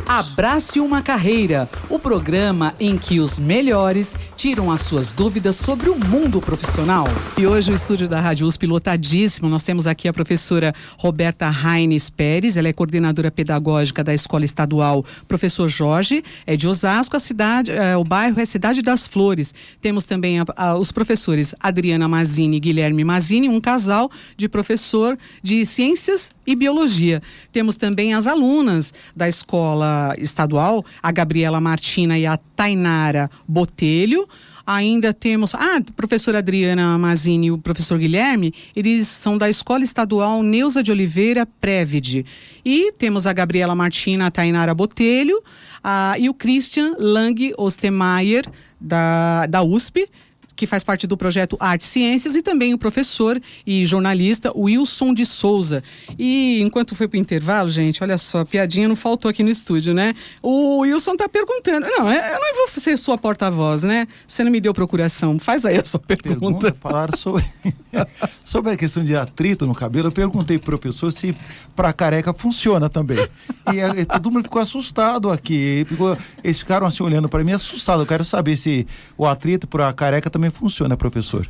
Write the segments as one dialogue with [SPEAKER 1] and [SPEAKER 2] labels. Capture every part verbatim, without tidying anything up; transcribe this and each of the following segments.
[SPEAKER 1] Abrace uma Carreira, o programa em que os melhores tiram as suas dúvidas sobre o mundo profissional. E hoje o estúdio da Rádio U S P lotadíssimo. Nós temos aqui a professora Roberta Raines Pérez, ela é coordenadora pedagógica da Escola Estadual Professor Jorge, é de Osasco, a cidade, é, o bairro é Cidade das Flores. Temos também a, a, os professores Adriana Mazzini e Guilherme Mazzini, um casal de professor de Ciências e Biologia. Temos também as alunas da Escola Estadual, a Gabriela Martina e a Tainara Botelho. Ainda temos ah, a professora Adriana Mazzini e o professor Guilherme, eles são da Escola Estadual Neuza de Oliveira Prévide. E temos a Gabriela Martina, a Tainara Botelho a, e o Christian Lang Ostermeier, da, da U S P, que faz parte do projeto Arte e Ciências, e também o professor e jornalista Wilson de Souza. E enquanto foi para o intervalo, gente, olha só, piadinha não faltou aqui no estúdio, né? O Wilson tá perguntando, não, eu não vou ser sua porta-voz, né? Você não me deu procuração, faz aí a sua pergunta.
[SPEAKER 2] Pergunta, falaram sobre, sobre a questão de atrito no cabelo. Eu perguntei pro professor se para careca funciona também. E, e todo mundo ficou assustado aqui, ficou, eles ficaram assim olhando para mim assustados. Eu quero saber se o atrito para careca também funciona, professor.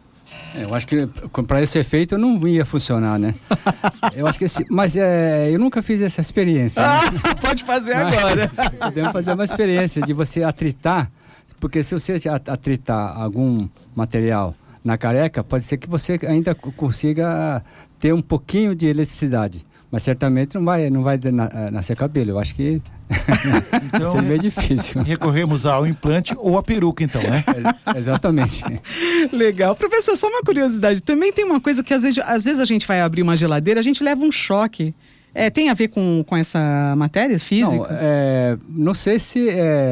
[SPEAKER 3] É, eu acho que para esse efeito não ia funcionar, né? Eu acho que esse, mas é, eu nunca fiz essa experiência.
[SPEAKER 1] Ah,
[SPEAKER 3] né?
[SPEAKER 1] pode fazer mas, agora.
[SPEAKER 3] Podemos fazer uma experiência de você atritar, porque se você atritar algum material na careca, pode ser que você ainda consiga ter um pouquinho de eletricidade. Mas certamente não vai, não vai nascer cabelo. Eu acho que então, seria meio difícil.
[SPEAKER 2] Recorremos ao implante ou à peruca, então, né?
[SPEAKER 3] É, exatamente.
[SPEAKER 1] Legal. Professor, só uma curiosidade. Também tem uma coisa que às vezes, às vezes a gente vai abrir uma geladeira, a gente leva um choque. É, tem a ver com, com essa matéria física?
[SPEAKER 3] Não, é, não sei se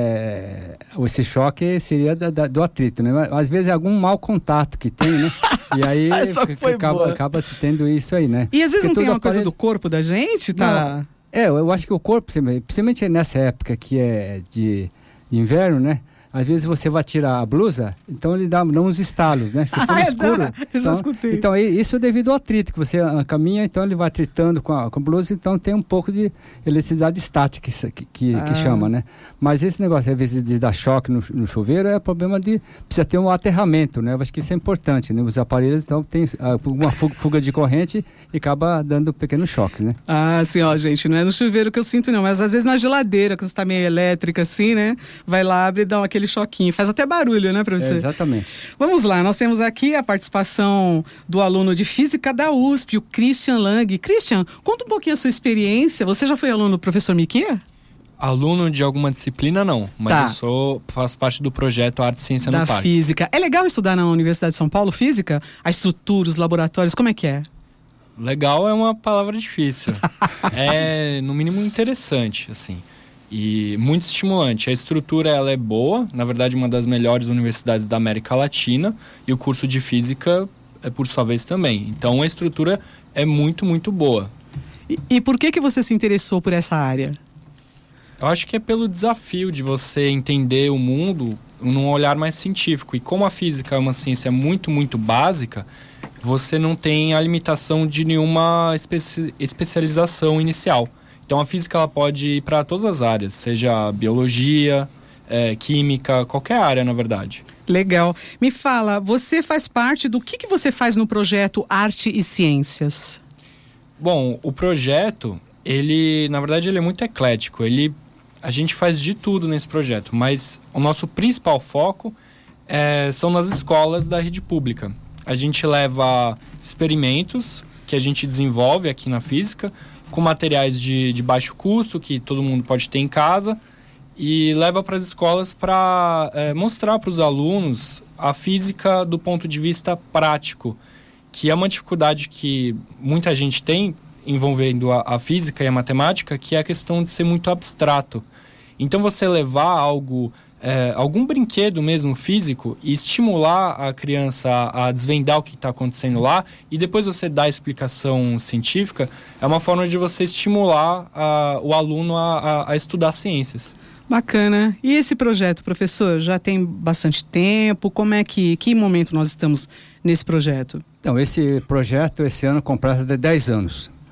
[SPEAKER 3] é, esse choque seria da, da, do atrito, né? Às vezes é algum mau contato que tem, né? E aí acaba, acaba tendo isso aí, né?
[SPEAKER 1] E às vezes
[SPEAKER 3] Porque
[SPEAKER 1] não tem uma
[SPEAKER 3] aparelho...
[SPEAKER 1] coisa do corpo da gente? Tá?
[SPEAKER 3] Não, é, eu acho que o corpo, principalmente nessa época que é de, de inverno, né? Às vezes você vai tirar a blusa, então ele dá, dá uns estalos, né? Se for
[SPEAKER 1] ah,
[SPEAKER 3] escuro.
[SPEAKER 1] Dá. Eu já
[SPEAKER 3] então,
[SPEAKER 1] escutei.
[SPEAKER 3] Então, isso é devido ao atrito, que você caminha, então ele vai atritando com a, com a blusa, então tem um pouco de eletricidade estática, que, que, ah. que chama, né? Mas esse negócio, às vezes, de dar choque no, no chuveiro, é problema de... Precisa ter um aterramento, né? Eu acho que isso é importante, né? Os aparelhos, então, tem uma fuga, fuga de corrente e acaba dando pequenos choques, né?
[SPEAKER 1] Ah, sim, ó, gente, não é no chuveiro que eu sinto, não, mas às vezes na geladeira, quando você tá meio elétrica, assim, né? Vai lá, abre e dá aquele choquinho. Faz até barulho, né, professor?
[SPEAKER 3] É, exatamente.
[SPEAKER 1] Vamos lá, nós temos aqui a participação do aluno de Física da U S P, o Christian Lang. Christian, conta um pouquinho a sua experiência. Você já foi aluno do professor Miquia?
[SPEAKER 4] Aluno de alguma disciplina, não. Mas
[SPEAKER 1] tá.
[SPEAKER 4] eu sou, faço parte do projeto Arte e Ciência
[SPEAKER 1] da
[SPEAKER 4] no Parque.
[SPEAKER 1] Física. É legal estudar na Universidade de São Paulo, Física? A estrutura, os laboratórios, como é que é?
[SPEAKER 4] Legal é uma palavra difícil. É, no mínimo, interessante, assim. E muito estimulante. A estrutura ela é boa, na verdade uma das melhores universidades da América Latina, e o curso de Física é por sua vez também. Então a estrutura é muito, muito boa.
[SPEAKER 1] E, e por que que você se interessou por essa área?
[SPEAKER 4] Eu acho que é pelo desafio de você entender o mundo num olhar mais científico. E como a física é uma ciência muito, muito básica, você não tem a limitação de nenhuma especi- especialização inicial. Então a física ela pode ir para todas as áreas, seja biologia, é, química, qualquer área, na verdade.
[SPEAKER 1] Legal. Me fala, você faz parte do que, que você faz no projeto Arte e Ciências?
[SPEAKER 4] Bom, o projeto, ele, na verdade, ele é muito eclético. Ele, a gente faz de tudo nesse projeto, mas o nosso principal foco é, são nas escolas da rede pública. A gente leva experimentos que a gente desenvolve aqui na física, com materiais de, de baixo custo, que todo mundo pode ter em casa, e leva para as escolas para é, mostrar para os alunos a física do ponto de vista prático, que é uma dificuldade que muita gente tem envolvendo a, a física e a matemática, que é a questão de ser muito abstrato. Então você levar algo, é, algum brinquedo mesmo físico e estimular a criança a, a desvendar o que está acontecendo lá, e depois você dar a explicação científica, é uma forma de você estimular a, o aluno a, a, a estudar ciências.
[SPEAKER 1] Bacana. E esse projeto, professor, já tem bastante tempo? Como é que, que momento nós estamos nesse projeto?
[SPEAKER 3] Então, esse projeto, esse ano, completa de dez anos.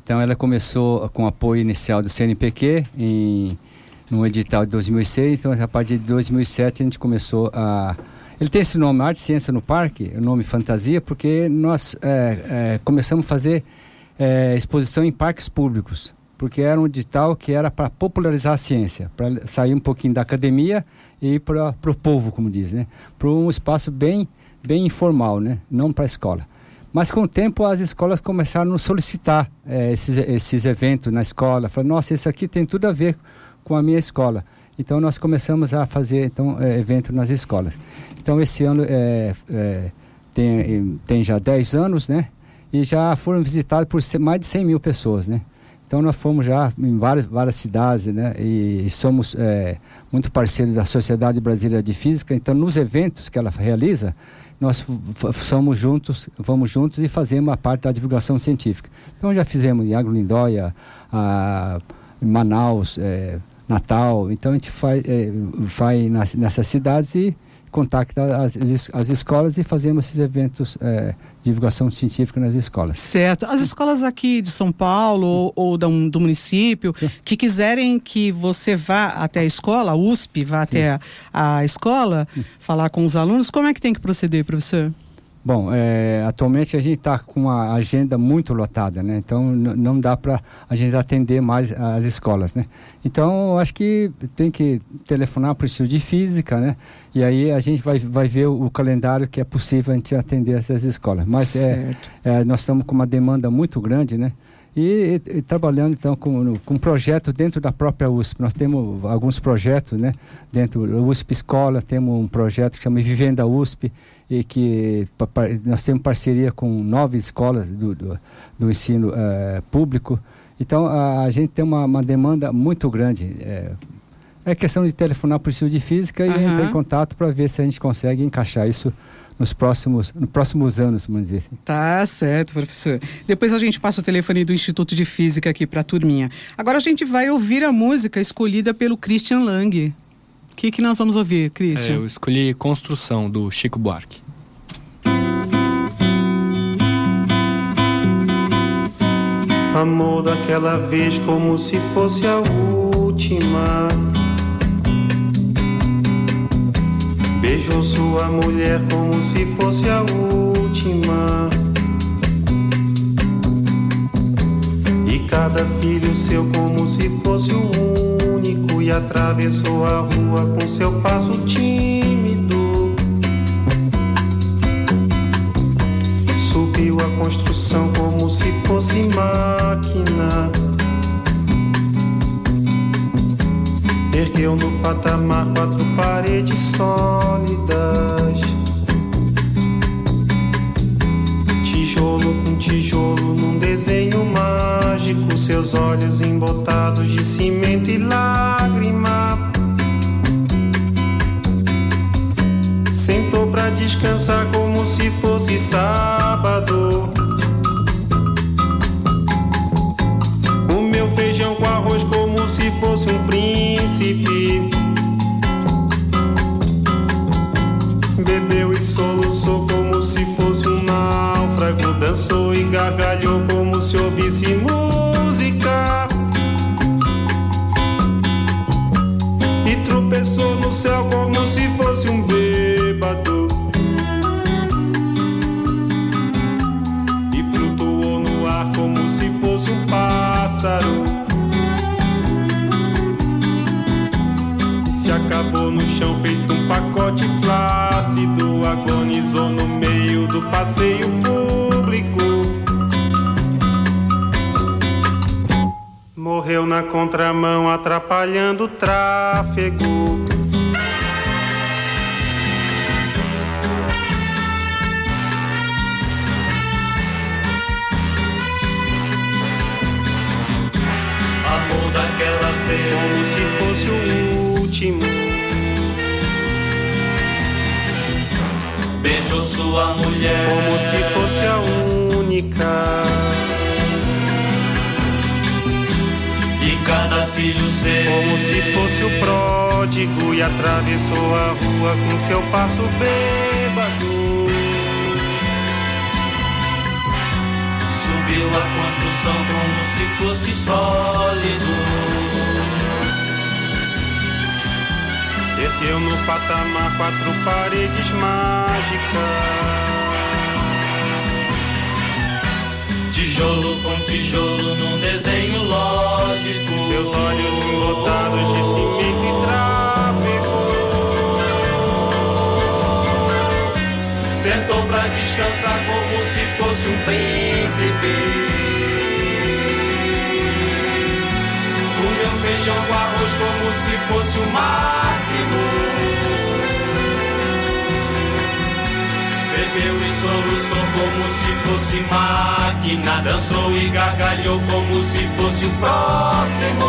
[SPEAKER 3] Então ela começou com apoio inicial do C N P Q em, no edital de dois mil e seis, então a partir de dois mil e sete a gente começou a... Ele tem esse nome, Arte e Ciência no Parque, o nome fantasia, porque nós é, é, começamos a fazer é, exposição em parques públicos, porque era um edital que era para popularizar a ciência, para sair um pouquinho da academia e ir para o povo, como diz, né? Para um espaço bem, bem informal, né? Não para a escola. Mas com o tempo as escolas começaram a solicitar é, esses, esses eventos na escola. Falaram, nossa, isso aqui tem tudo a ver com a minha escola. Então nós começamos a fazer então, é, evento nas escolas. Então esse ano é, é, tem, tem já dez anos, né? E já foram visitados por mais de cem mil pessoas, né? Então nós fomos já em várias, várias cidades, né? E, e somos é, muito parceiros da Sociedade Brasileira de Física. Então nos eventos que ela realiza, nós somos juntos, vamos juntos e fazemos a parte da divulgação científica. Então já fizemos em Água Lindóia, a, em Manaus, é, Natal. Então a gente vai, é, vai nas, nessas cidades e contacta as, as escolas e fazemos esses eventos é, de divulgação científica nas escolas.
[SPEAKER 1] Certo. As escolas aqui de São Paulo ou, ou do, do município Sim. que quiserem que você vá até a escola, a U S P, vá Sim. até a, a escola, Sim. falar com os alunos, como é que tem que proceder, professor?
[SPEAKER 3] Bom, é, atualmente a gente está com uma agenda muito lotada, né? Então n- não dá para a gente atender mais as escolas, né? Então eu acho que tem que telefonar para o Instituto de Física, né? E aí a gente vai, vai ver o, o calendário que é possível a gente atender essas escolas. Mas é, é, nós estamos com uma demanda muito grande, né? E, e, e trabalhando então com, com um projeto dentro da própria U S P. Nós temos alguns projetos, né? Dentro da U S P Escola, temos um projeto que chama Vivenda U S P, e que pa, pa, nós temos parceria com nove escolas do, do, do ensino uh, público. Então a, a gente tem uma, uma demanda muito grande. É, é questão de telefonar para o Instituto de Física uhum. e entrar em contato para ver se a gente consegue encaixar isso nos próximos, nos próximos anos, vamos dizer assim.
[SPEAKER 1] Tá certo, professor. Depois a gente passa o telefone do Instituto de Física aqui para a turminha. Agora a gente vai ouvir a música escolhida pelo Christian Lang. O que, que nós vamos ouvir, Christian?
[SPEAKER 4] É, eu escolhi Construção, do Chico Buarque.
[SPEAKER 5] Amor daquela vez como se fosse a última. Beijou sua mulher como se fosse a última. E cada filho seu como se fosse o único. E atravessou a rua com seu passo tímido. Subiu a construção como se fosse máquina. Ergueu no patamar quatro paredes sólidas. Tijolo com tijolo num desenho mágico. Seus olhos embotados de cimento e lágrima. Sentou pra descansar como se fosse sábado. Comeu feijão com arroz como se fosse um príncipe. Bebeu e soluçou como se fosse um náufrago. Dançou e gargalhou como se ouvisse música. E tropeçou no céu como se fosse um bêbado. E flutuou no ar como se fosse um pássaro. E se acabou no chão feito um pacote flácido. Agonizou no meio do passeio público. Morreu na contramão atrapalhando o tráfego. Amor daquela vez como se fosse o último. Beijou sua mulher como se fosse a única. E cada filho seu como se fosse o pródigo. E atravessou a rua com seu passo bêbado. Subiu a construção como se
[SPEAKER 6] se fosse sólido.
[SPEAKER 5] Ergueu no patamar quatro paredes mágicas.
[SPEAKER 6] Tijolo com tijolo num desenho lógico.
[SPEAKER 5] Seus olhos lotados de cimento e tráfego.
[SPEAKER 6] Sentou pra descansar como se fosse um príncipe. Comeu feijão com arroz como se fosse o máximo. Bebeu e soluçou como se fosse máquina. Dançou e gargalhou como se fosse o próximo.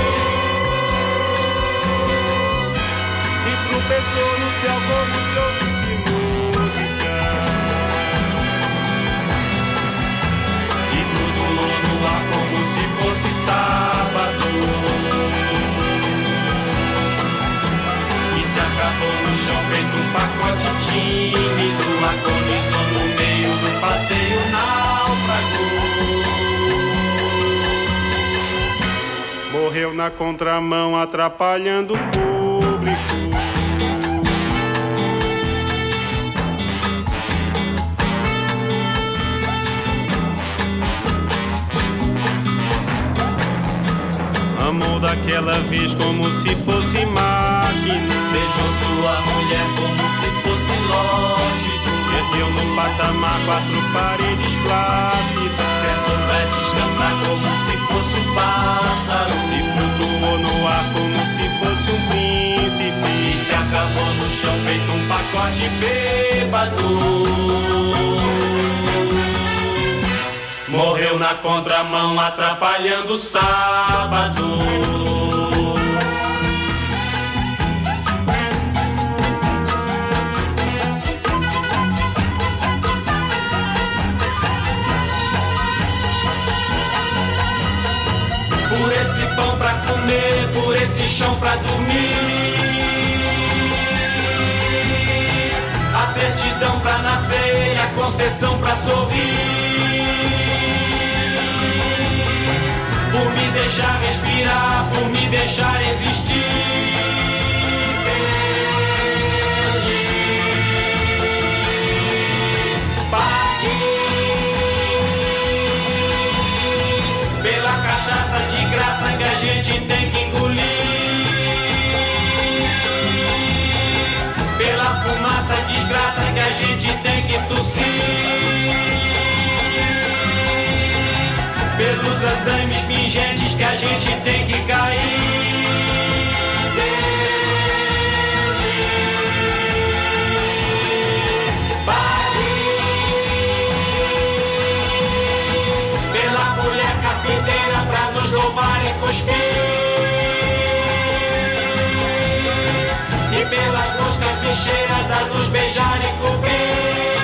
[SPEAKER 5] E tropeçou no céu como se ouvisse música.
[SPEAKER 6] E flutuou no ar como se fosse sábado. E se acabou no chão feito um pacote tímido. Agonizou no meio do passeio náufrago.
[SPEAKER 5] Morreu na contramão atrapalhando o público. Amou daquela vez como se fosse máquina.
[SPEAKER 6] Beijou sua mulher como se fosse lógico.
[SPEAKER 5] Ergueu no patamar quatro paredes plácidas.
[SPEAKER 6] Sentou pra descansar como se fosse um pássaro.
[SPEAKER 5] E flutuou no ar como se fosse um príncipe.
[SPEAKER 6] E se acabou no chão feito um pacote bêbado. Morreu na contramão atrapalhando o sábado. Por esse pão pra comer, por esse chão pra dormir. A certidão pra nascer, a concessão pra sorrir. Por me deixar respirar, por me deixar existir. Pela cachaça de graça que a gente tem que engolir. Pela fumaça desgraça que a gente tem que tossir. Pelos andames pingentes que a gente tem que cair. Pela mulher carpinteira pra nos louvar e cuspir. E pelas moscas bicheiras a nos beijar e cobrir.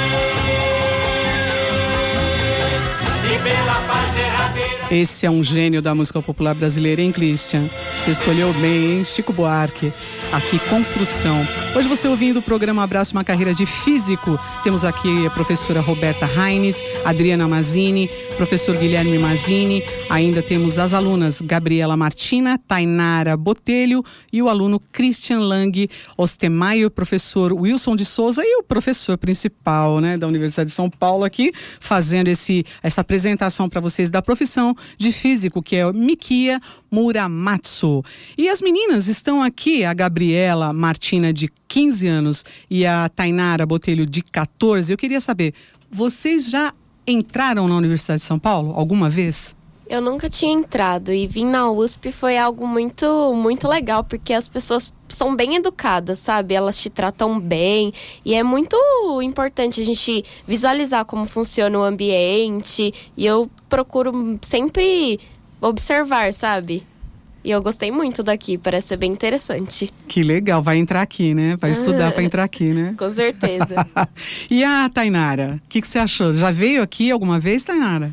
[SPEAKER 6] E pela paz derradeira.
[SPEAKER 1] Esse é um gênio da música popular brasileira, hein, Christian? Você escolheu bem, hein? Chico Buarque. Aqui, Construção. Hoje você ouvindo o programa Abraço Uma Carreira de Físico. Temos aqui a professora Roberta Reines, Adriana Mazzini, professor Guilherme Mazzini. Ainda temos as alunas Gabriela Martina, Tainara Botelho e o aluno Christian Lang Ostemaio, o professor Wilson de Souza e o professor principal, né, da Universidade de São Paulo aqui, fazendo esse, essa apresentação para vocês da profissão de físico, que é o Mikia Muramatsu. E as meninas estão aqui, a Gabriela Martina, de quinze anos, e a Tainara Botelho, de catorze. Eu queria saber, vocês já entraram na Universidade de São Paulo alguma vez?
[SPEAKER 7] Eu nunca tinha entrado e vir na U S P foi algo muito, muito legal, porque as pessoas são bem educadas, sabe? Elas te tratam bem e é muito importante a gente visualizar como funciona o ambiente e eu procuro sempre observar, sabe? E eu gostei muito daqui, parece ser bem interessante.
[SPEAKER 1] Que legal, vai entrar aqui, né? Vai estudar para entrar aqui, né?
[SPEAKER 7] Com certeza.
[SPEAKER 1] E a Tainara, o que, que você achou? Já veio aqui alguma vez, Tainara?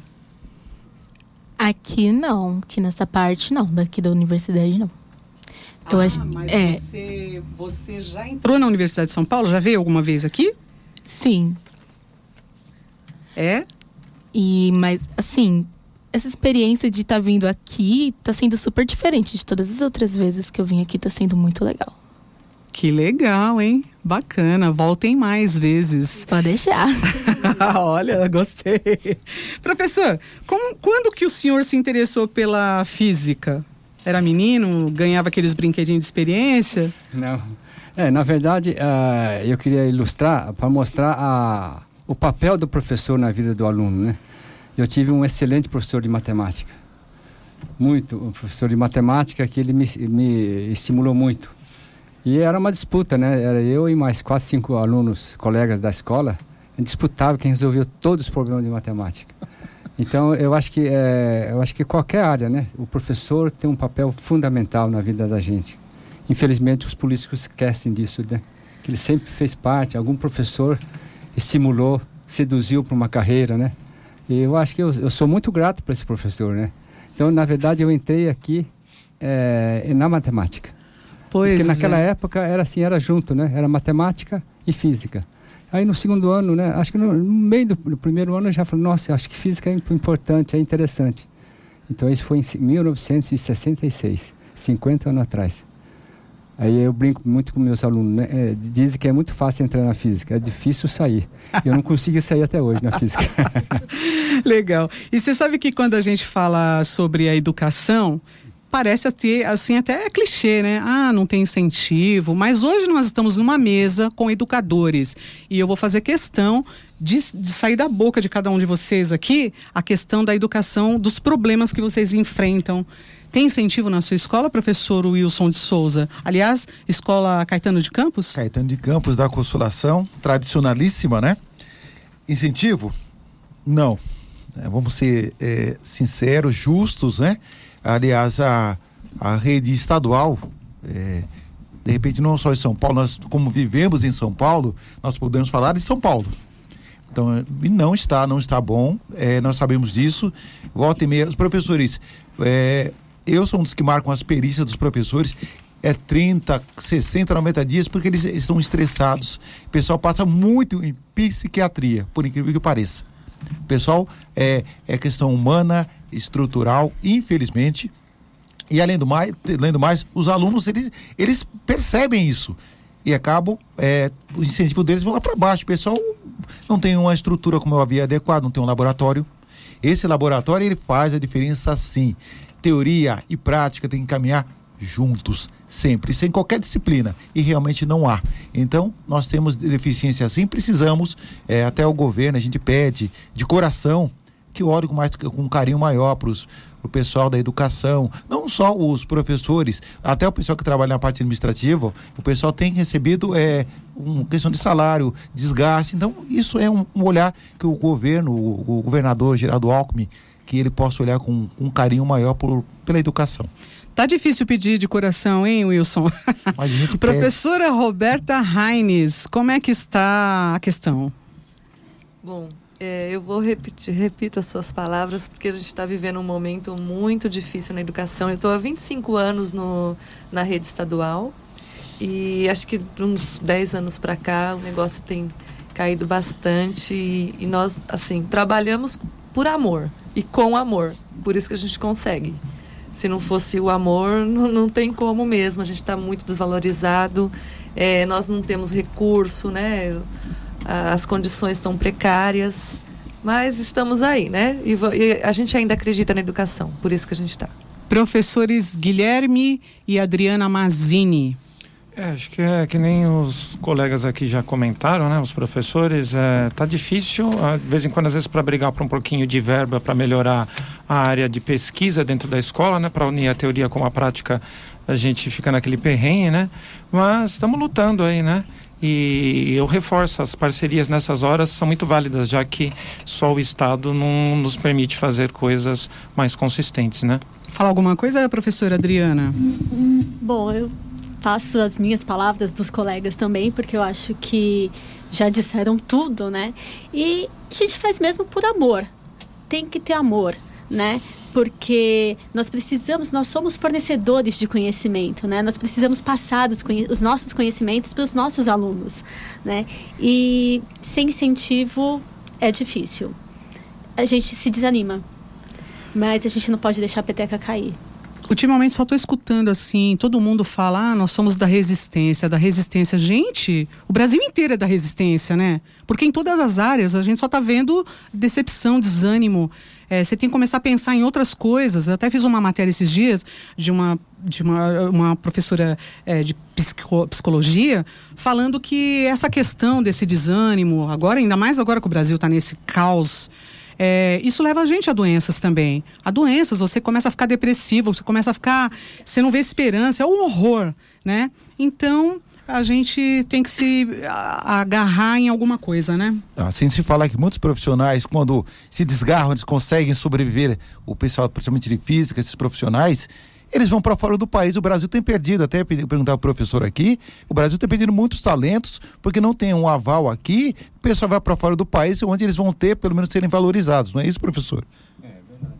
[SPEAKER 8] Aqui não, aqui nessa parte não, daqui da universidade não. Eu
[SPEAKER 1] ah,
[SPEAKER 8] acho,
[SPEAKER 1] mas
[SPEAKER 8] é,
[SPEAKER 1] você, você já entrou na Universidade de São Paulo? Já veio alguma vez aqui?
[SPEAKER 8] Sim.
[SPEAKER 1] É?
[SPEAKER 8] E, mas, assim, essa experiência de estar tá vindo aqui tá sendo super diferente de todas as outras vezes que eu vim aqui, tá sendo muito legal.
[SPEAKER 1] Que legal, hein? Bacana. Voltem mais vezes.
[SPEAKER 8] Pode deixar.
[SPEAKER 1] Olha, gostei. Professor, como, quando que o senhor se interessou pela física? Era menino? Ganhava aqueles brinquedinhos de experiência?
[SPEAKER 3] Não. É, na verdade, uh, eu queria ilustrar para mostrar a, o papel do professor na vida do aluno, né? Eu tive um excelente professor de matemática. Muito. Um professor de matemática que ele me, me estimulou muito. E era uma disputa, né? Era eu e mais quatro, cinco alunos, colegas da escola, a gente disputava quem resolveu todos os problemas de matemática. Então, eu acho que é, eu acho que qualquer área, né? O professor tem um papel fundamental na vida da gente. Infelizmente, os políticos esquecem disso, né? Que ele sempre fez parte, algum professor estimulou, seduziu para uma carreira, né? E eu acho que eu, eu sou muito grato para esse professor, né? Então, na verdade, eu entrei aqui é, na matemática.
[SPEAKER 1] Pois
[SPEAKER 3] Porque naquela
[SPEAKER 1] é.
[SPEAKER 3] época era assim, era junto, né? Era matemática e física. Aí no segundo ano, né? Acho que no, no meio do, do primeiro ano eu já falei, nossa, acho que física é importante, é interessante. Então isso foi em mil novecentos e sessenta e seis, cinquenta anos atrás. Aí eu brinco muito com meus alunos, né? É, dizem que é muito fácil entrar na física, é difícil sair. Eu não consegui sair até hoje na física.
[SPEAKER 1] Legal. E você sabe que quando a gente fala sobre a educação, parece ter, assim, até clichê, né? Ah, não tem incentivo. Mas hoje nós estamos numa mesa com educadores. E eu vou fazer questão de, de sair da boca de cada um de vocês aqui a questão da educação, dos problemas que vocês enfrentam. Tem incentivo na sua escola, professor Wilson de Souza? Aliás, escola Caetano de Campos?
[SPEAKER 2] Caetano de Campos da Consolação, tradicionalíssima, né? Incentivo? Não. É, vamos ser é, sinceros, justos, né? Aliás, a, a rede estadual, é, de repente não só em São Paulo, nós como vivemos em São Paulo, nós podemos falar de São Paulo. Então, não está, não está bom, é, nós sabemos disso. Volta e meia, os professores, é, eu sou um dos que marcam as perícias dos professores, é trinta, sessenta, noventa dias, porque eles estão estressados. O pessoal passa muito em psiquiatria, por incrível que pareça. Pessoal, é, é questão humana, estrutural, infelizmente, e além do mais, além do mais os alunos, eles, eles percebem isso e acabam, é, o incentivo deles vão lá para baixo. O pessoal não tem uma estrutura como eu havia adequado, não tem um laboratório. Esse laboratório, ele faz a diferença sim. Teoria e prática tem que caminhar juntos, sempre, sem qualquer disciplina, e realmente não há. Então, nós temos deficiência assim, precisamos, é, até o governo, a gente pede de coração que olhe com, mais, com um carinho maior para o pessoal da educação, não só os professores, até o pessoal que trabalha na parte administrativa, o pessoal tem recebido é, uma questão de salário, desgaste. Então, isso é um, um olhar que o governo, o, o governador Geraldo Alckmin, que ele possa olhar com, com um carinho maior por, pela educação.
[SPEAKER 1] Tá difícil pedir de coração, hein, Wilson?
[SPEAKER 2] Mas a gente
[SPEAKER 1] Professora Roberta Reines, como é que está a questão?
[SPEAKER 9] Bom, é, eu vou repetir, repito as suas palavras, porque a gente está vivendo um momento muito difícil na educação. Eu estou há vinte e cinco anos no, na rede estadual e acho que de uns dez anos para cá o negócio tem caído bastante e, e nós, assim, trabalhamos por amor e com amor, por isso que a gente consegue. Se não fosse o amor, não, não tem como mesmo. A gente está muito desvalorizado, é, nós não temos recurso, né? As condições estão precárias, mas estamos aí, né? E, e a gente ainda acredita na educação, por isso que a gente está.
[SPEAKER 1] Professores Guilherme e Adriana Mazzini.
[SPEAKER 10] É, acho que é que nem os colegas aqui já comentaram, né? Os professores, é, tá difícil, de vez em quando, às vezes, para brigar por um pouquinho de verba, para melhorar a área de pesquisa dentro da escola, né? Para unir a teoria com a prática, a gente fica naquele perrengue, né? Mas estamos lutando aí, né? E eu reforço, as parcerias nessas horas são muito válidas, já que só o Estado não nos permite fazer coisas mais consistentes, né?
[SPEAKER 1] Fala alguma coisa, professora Adriana?
[SPEAKER 11] Bom, eu faço as minhas palavras dos colegas também, porque eu acho que já disseram tudo, né? E a gente faz mesmo por amor. Tem que ter amor, né? Porque nós precisamos, nós somos fornecedores de conhecimento, né? Nós precisamos passar os, conhe- os nossos conhecimentos para os nossos alunos, né? E sem incentivo é difícil. A gente se desanima. mas a gente não pode deixar a peteca cair.
[SPEAKER 1] Ultimamente só estou escutando assim, todo mundo fala, ah, nós somos da resistência, da resistência. Gente, o Brasil inteiro é da resistência, né? Porque em todas as áreas a gente só está vendo decepção, desânimo. É, você tem que começar a pensar em outras coisas. Eu até fiz uma matéria esses dias de uma, de uma, uma professora é, de psico, psicologia falando que essa questão desse desânimo, agora, ainda mais agora que o Brasil está nesse caos, É, isso leva a gente a doenças também. A doenças, você começa a ficar depressivo, você começa a ficar... Você não vê esperança, é um horror, né? Então, a gente tem que se agarrar em alguma coisa, né?
[SPEAKER 2] Assim se falar que muitos profissionais, quando se desgarram, eles conseguem sobreviver, o pessoal, principalmente de física, esses profissionais... Eles vão para fora do país. O Brasil tem perdido, até perguntar ao professor aqui, o Brasil tem perdido muitos talentos, porque não tem um aval aqui, o pessoal vai para fora do país, onde eles vão ter, pelo menos, serem valorizados. Não é isso, professor?
[SPEAKER 3] É verdade.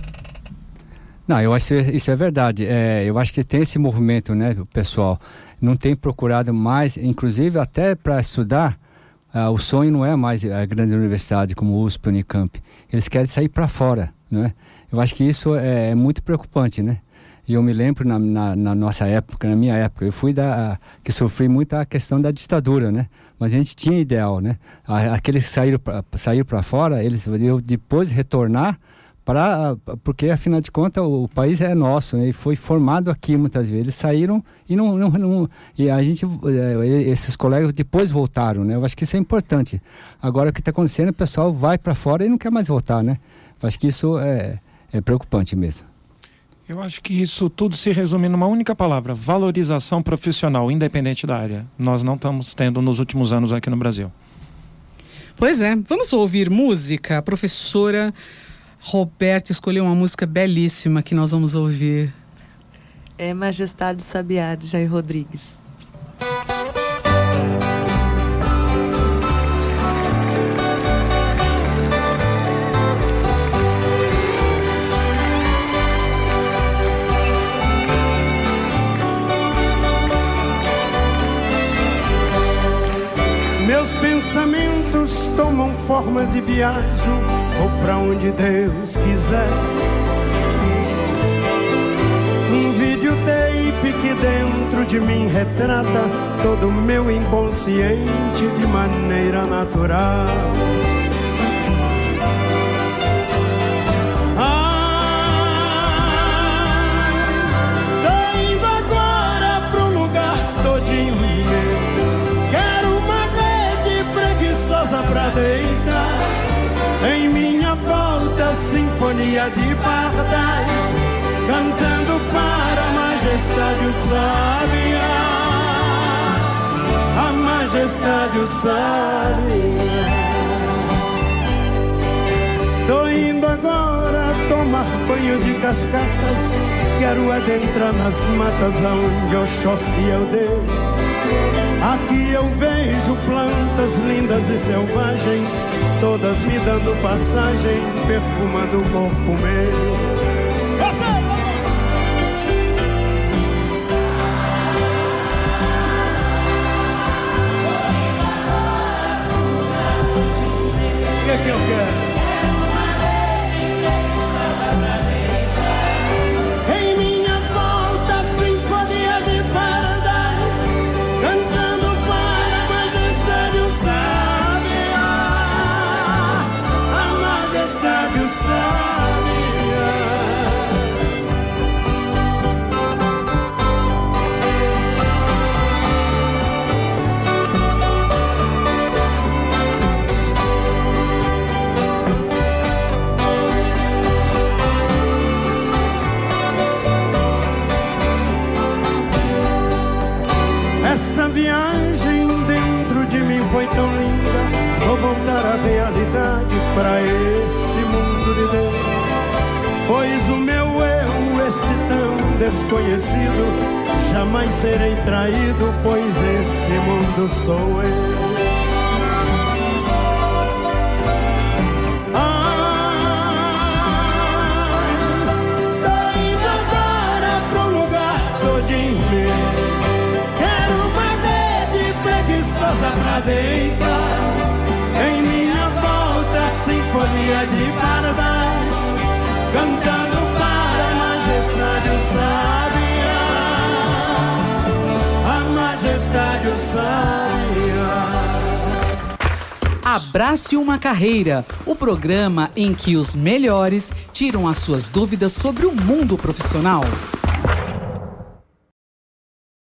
[SPEAKER 3] Não, eu acho que isso é verdade. É, eu acho que tem esse movimento, né, o pessoal não tem procurado mais, inclusive até para estudar, uh, o sonho não é mais a grande universidade como o U S P, Unicamp. Eles querem sair para fora, né? Eu acho que isso é, é muito preocupante, né? E eu me lembro na, na, na nossa época, na minha época, eu fui da, que sofri muito a questão da ditadura, né? Mas a gente tinha ideal, né? Aqueles que saíram para saíram para fora, eles eu depois retornar para, porque afinal de contas o, o país é nosso, né? E foi formado aqui muitas vezes. Eles saíram e não, não, não e a gente, esses colegas depois voltaram, né? Eu acho que isso é importante. Agora o que está acontecendo, o pessoal vai para fora e não quer mais voltar, né? Eu acho que isso é, é preocupante mesmo.
[SPEAKER 10] Eu acho que isso tudo se resume numa única palavra: valorização profissional, independente da área. Nós não estamos tendo nos últimos anos aqui no Brasil.
[SPEAKER 1] Pois é, vamos ouvir música. A professora Roberta escolheu uma música belíssima que nós vamos ouvir.
[SPEAKER 9] É Majestade Sabiá, de Jair Rodrigues.
[SPEAKER 5] Meus pensamentos tomam formas e viajo, vou pra onde Deus quiser. Um videotape que dentro de mim retrata todo o meu inconsciente de maneira natural. Pra deitar em minha volta, sinfonia de pardais, cantando para a majestade o sabiá, a majestade o sabiá. Tô indo agora tomar banho de cascatas, quero adentrar nas matas aonde Oxóssi é o Deus. Aqui eu vejo plantas lindas e selvagens, todas me dando passagem, perfumando o corpo meu. O que é que eu quero? Essa viagem dentro de mim foi tão linda, vou voltar à realidade, pra esse mundo de Deus. Pois o meu eu, esse tão desconhecido, jamais serei traído, pois esse mundo sou eu. Pra deitar em minha volta, sinfonia de pardais, cantando para a majestade o sabiá, a majestade o sabiá.
[SPEAKER 1] Abrace uma Carreira, o programa em que os melhores tiram as suas dúvidas sobre o mundo profissional.